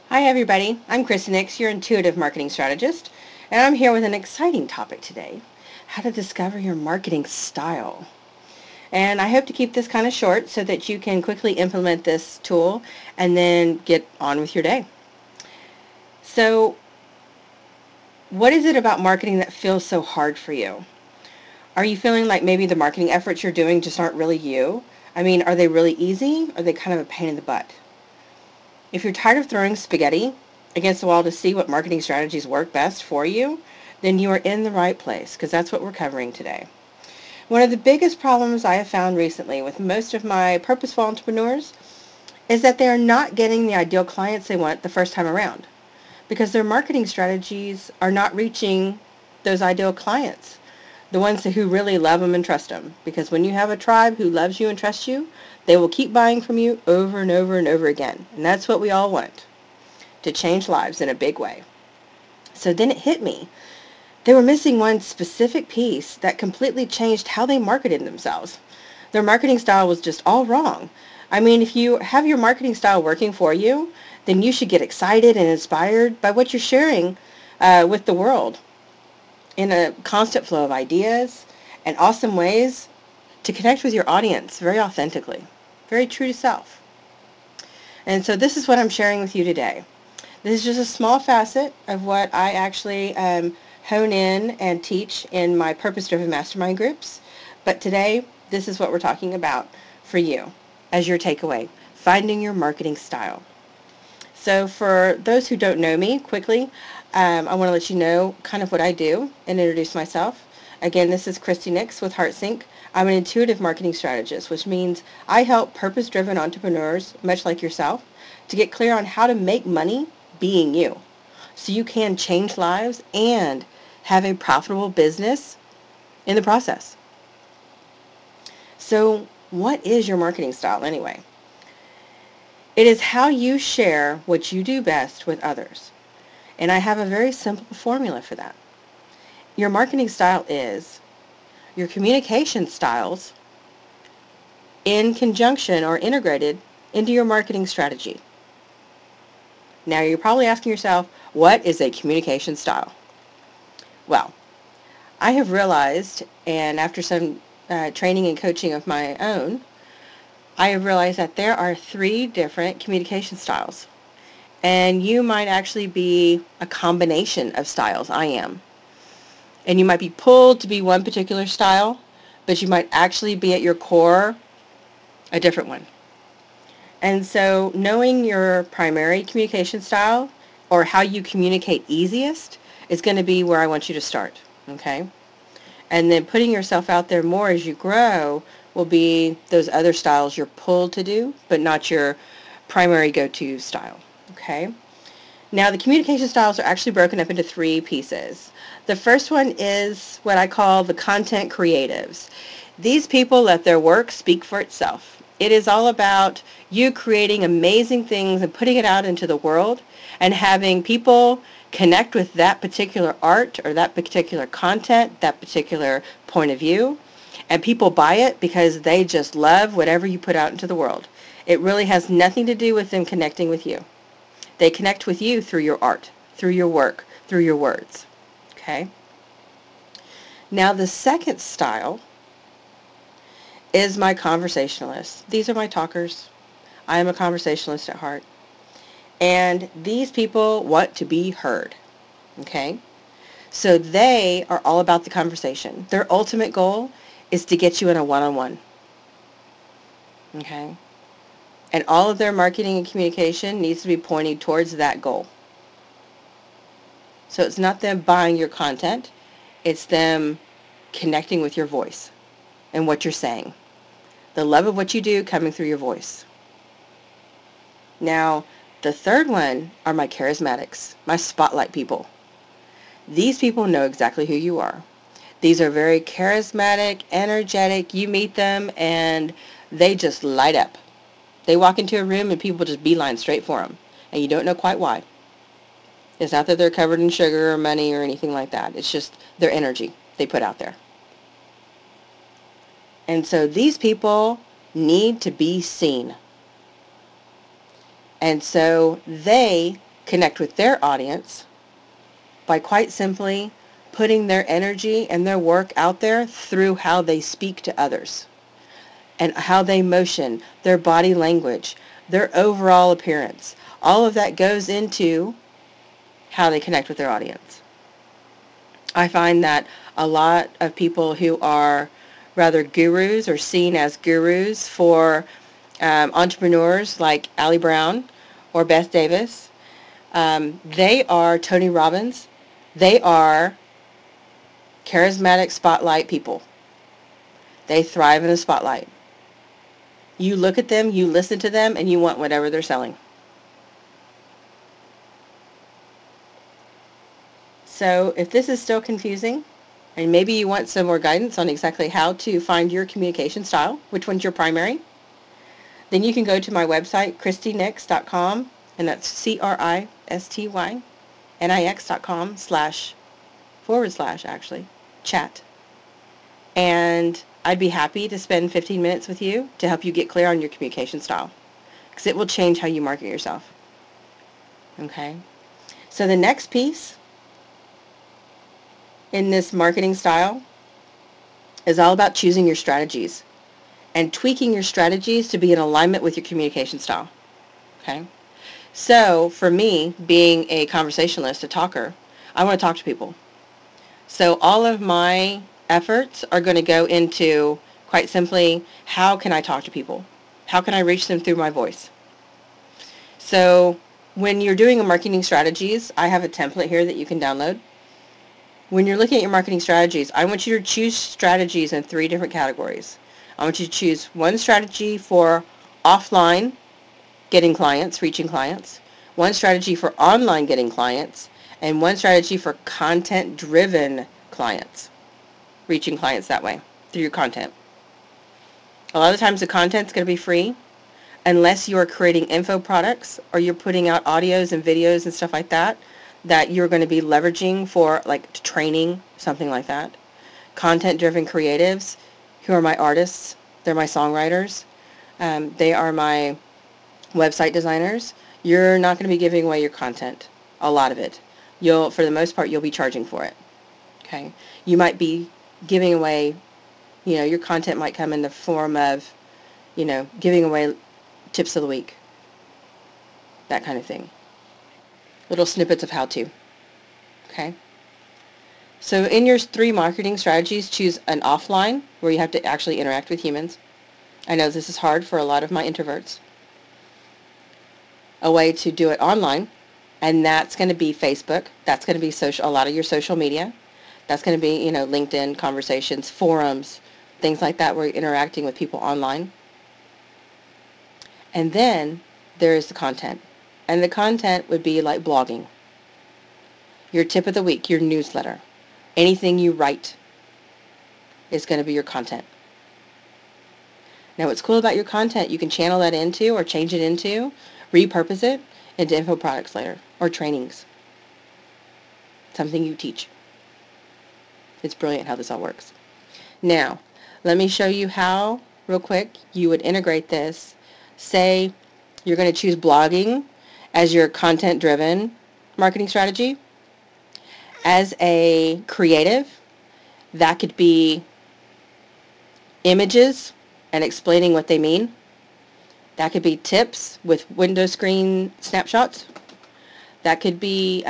Hi everybody, I'm Krista Nix, your intuitive marketing strategist, and I'm here with an exciting topic today, how to discover your marketing style. And I hope to keep this kind of short so that you can quickly implement this tool and then get on with your day. So, what is it about marketing that feels so hard for you? Are you feeling like maybe the marketing efforts you're doing just aren't really you? I mean, are they really easy? Or are they kind of a pain in the butt? If you're tired of throwing spaghetti against the wall to see what marketing strategies work best for you, then you are in the right place, because that's what we're covering today. One of the biggest problems I have found recently with most of my purposeful entrepreneurs is that they are not getting the ideal clients they want the first time around, because their marketing strategies are not reaching those ideal clients, the ones who really love them and trust them. Because when you have a tribe who loves you and trusts you, they will keep buying from you over and over and over again. And that's what we all want, to change lives in a big way. So then it hit me. They were missing one specific piece that completely changed how they marketed themselves. Their marketing style was just all wrong. I mean, if you have your marketing style working for you, then you should get excited and inspired by what you're sharing with the world in a constant flow of ideas and awesome ways to connect with your audience very authentically, very true to self. And so this is what I'm sharing with you today. This is just a small facet of what I actually hone in and teach in my purpose-driven mastermind groups. But today, this is what we're talking about for you as your takeaway, finding your marketing style. So for those who don't know me, quickly, I want to let you know kind of what I do and introduce myself. Again, this is Christy Nix with HeartSync. I'm an intuitive marketing strategist, which means I help purpose-driven entrepreneurs, much like yourself, to get clear on how to make money being you, so you can change lives and have a profitable business in the process. So what is your marketing style anyway? It is how you share what you do best with others. And I have a very simple formula for that. Your marketing style is your communication styles in conjunction or integrated into your marketing strategy. Now you're probably asking yourself, what is a communication style? Well, I have realized, and after some training and coaching of my own, I have realized that there are 3 different communication styles. And you might actually be a combination of styles. I am. And you might be pulled to be one particular style, but you might actually be at your core a different one. And so knowing your primary communication style or how you communicate easiest is going to be where I want you to start. Okay? And then putting yourself out there more as you grow will be those other styles you're pulled to do, but not your primary go-to style. Okay? Now, the communication styles are actually broken up into 3 pieces. The first one is what I call the content creatives. These people let their work speak for itself. It is all about you creating amazing things and putting it out into the world and having people connect with that particular art or that particular content, that particular point of view, and people buy it because they just love whatever you put out into the world. It really has nothing to do with them connecting with you. They connect with you through your art, through your work, through your words. Okay? Now the second style is my conversationalists. These are my talkers. I am a conversationalist at heart. And these people want to be heard. Okay? So they are all about the conversation. Their ultimate goal is to get you in a one-on-one. Okay? And all of their marketing and communication needs to be pointing towards that goal. So it's not them buying your content. It's them connecting with your voice and what you're saying. The love of what you do coming through your voice. Now, the third one are my charismatics, my spotlight people. These people know exactly who you are. These are very charismatic, energetic. You meet them and they just light up. They walk into a room and people just beeline straight for them. And you don't know quite why. It's not that they're covered in sugar or money or anything like that. It's just their energy they put out there. And so these people need to be seen. And so they connect with their audience by quite simply putting their energy and their work out there through how they speak to others and how they motion, their body language, their overall appearance. All of that goes into how they connect with their audience. I find that a lot of people who are rather gurus or seen as gurus for entrepreneurs like Ali Brown or Beth Davis, they are Tony Robbins. They are charismatic spotlight people. They thrive in the spotlight. You look at them, you listen to them, and you want whatever they're selling. So if this is still confusing, and maybe you want some more guidance on exactly how to find your communication style, which one's your primary, then you can go to my website, ChristyNix.com, and that's ChristyNix.com/chat. And I'd be happy to spend 15 minutes with you to help you get clear on your communication style, because it will change how you market yourself. Okay? So the next piece in this marketing style is all about choosing your strategies and tweaking your strategies to be in alignment with your communication style. Okay? So for me, being a conversationalist, a talker, I want to talk to people. So all of my efforts are going to go into, quite simply, how can I talk to people? How can I reach them through my voice? So when you're doing a marketing strategies, I have a template here that you can download. When you're looking at your marketing strategies, I want you to choose strategies in 3 different categories. I want you to choose one strategy for offline getting clients, reaching clients, one strategy for online getting clients, and one strategy for content-driven clients, reaching clients that way through your content. A lot of times the content's going to be free unless you are creating info products or you're putting out audios and videos and stuff like that you're going to be leveraging for like training, something like that. Content-driven creatives, who are my artists, they're my songwriters, they are my website designers. You're not going to be giving away your content, a lot of it. For the most part, you'll be charging for it. Okay? You might be giving away, your content might come in the form of, giving away tips of the week, that kind of thing. Little snippets of how to. Okay? So in your 3 marketing strategies, choose an offline, where you have to actually interact with humans. I know this is hard for a lot of my introverts. A way to do it online, and that's going to be Facebook. That's going to be a lot of your social media. That's going to be, LinkedIn, conversations, forums, things like that where you're interacting with people online. And then there is the content. And the content would be like blogging, your tip of the week, your newsletter. Anything you write is going to be your content. Now what's cool about your content, you can channel that into or change it into, repurpose it into info products later or trainings. Something you teach. It's brilliant how this all works. Now, let me show you how, real quick, you would integrate this. Say you're going to choose blogging as your content-driven marketing strategy. As a creative, that could be images and explaining what they mean. That could be tips with window screen snapshots. That could be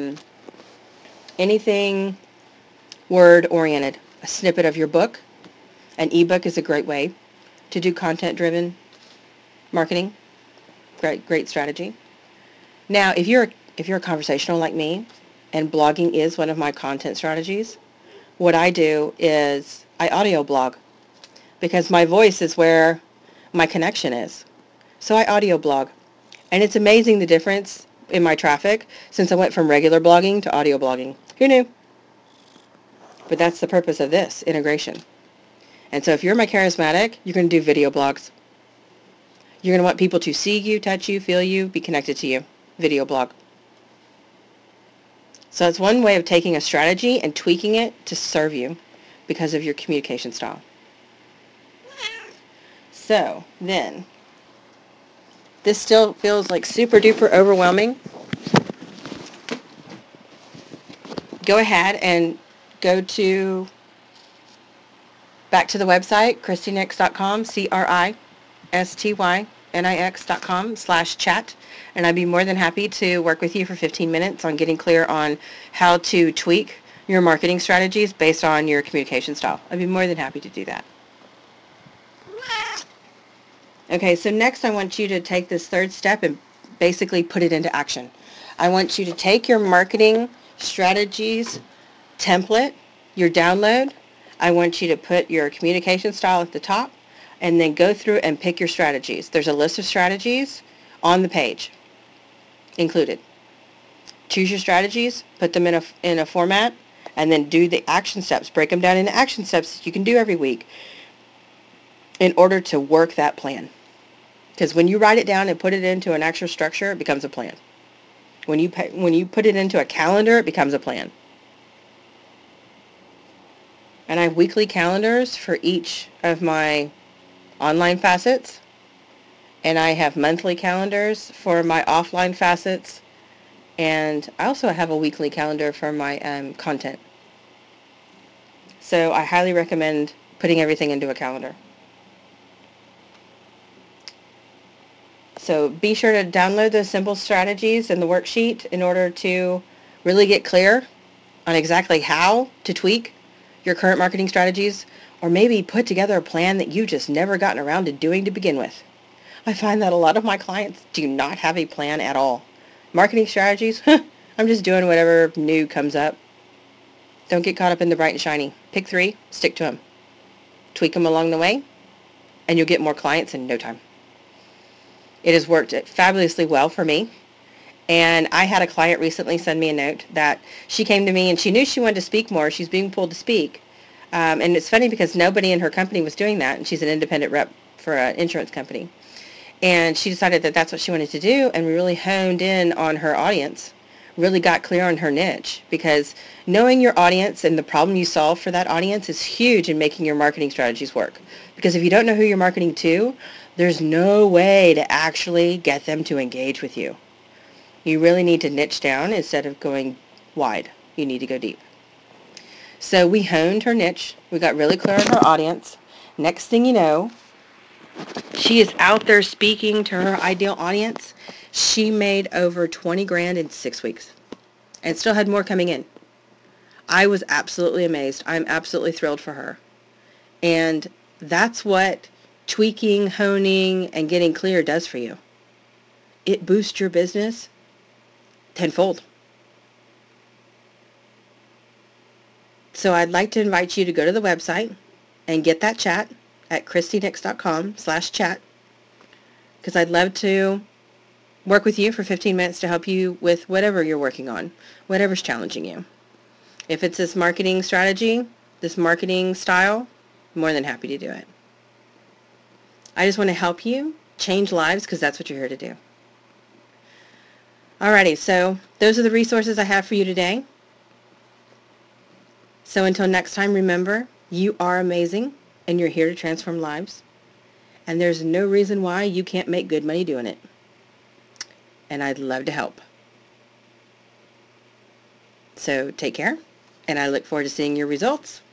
anything word-oriented. A snippet of your book. An ebook is a great way to do content-driven marketing. Great strategy. Now, if you're a conversational like me, and blogging is one of my content strategies, what I do is I audio blog, because my voice is where my connection is. So I audio blog. And it's amazing the difference in my traffic since I went from regular blogging to audio blogging. Who knew? But that's the purpose of this integration. And so if you're my charismatic, you're going to do video blogs. You're going to want people to see you, touch you, feel you, be connected to you. Video blog. So it's one way of taking a strategy and tweaking it to serve you because of your communication style. So then, this still feels like super duper overwhelming. go ahead and go to back to the website, ChristyNix.com, CRISTYNIX.com/chat, and I'd be more than happy to work with you for 15 minutes on getting clear on how to tweak your marketing strategies based on your communication style. I'd be more than happy to do that. Okay, so next I want you to take this third step and basically put it into action. I want you to take your marketing strategies template, your download. I want you to put your communication style at the top and then go through and pick your strategies. There's a list of strategies on the page included. Choose your strategies, put them in a format, and then do the action steps. Break them down into action steps that you can do every week in order to work that plan. Because when you write it down and put it into an actual structure, it becomes a plan. When you put it into a calendar, it becomes a plan. And I have weekly calendars for each of my online facets, and I have monthly calendars for my offline facets, and I also have a weekly calendar for my content. So I highly recommend putting everything into a calendar. So be sure to download those simple strategies in the worksheet in order to really get clear on exactly how to tweak your current marketing strategies, or maybe put together a plan that you've just never gotten around to doing to begin with. I find that a lot of my clients do not have a plan at all. Marketing strategies, I'm just doing whatever new comes up. Don't get caught up in the bright and shiny. Pick 3, stick to them. Tweak them along the way, and you'll get more clients in no time. It has worked fabulously well for me. And I had a client recently send me a note that she came to me and she knew she wanted to speak more. She's being pulled to speak. And it's funny because nobody in her company was doing that, and she's an independent rep for an insurance company. And she decided that that's what she wanted to do, and we really honed in on her audience, really got clear on her niche, because knowing your audience and the problem you solve for that audience is huge in making your marketing strategies work. Because if you don't know who you're marketing to, there's no way to actually get them to engage with you. You really need to niche down instead of going wide. You need to go deep. So we honed her niche. We got really clear on her audience. Next thing you know, she is out there speaking to her ideal audience. She made over 20 grand in 6 weeks and still had more coming in. I was absolutely amazed. I'm absolutely thrilled for her. And that's what tweaking, honing, and getting clear does for you. It boosts your business tenfold. So I'd like to invite you to go to the website and get that chat at ChristyNix.com/chat, because I'd love to work with you for 15 minutes to help you with whatever you're working on, whatever's challenging you. If it's this marketing strategy, this marketing style, I'm more than happy to do it. I just want to help you change lives, because that's what you're here to do. Alrighty, so those are the resources I have for you today. So until next time, remember, you are amazing, and you're here to transform lives. And there's no reason why you can't make good money doing it. And I'd love to help. So take care, and I look forward to seeing your results.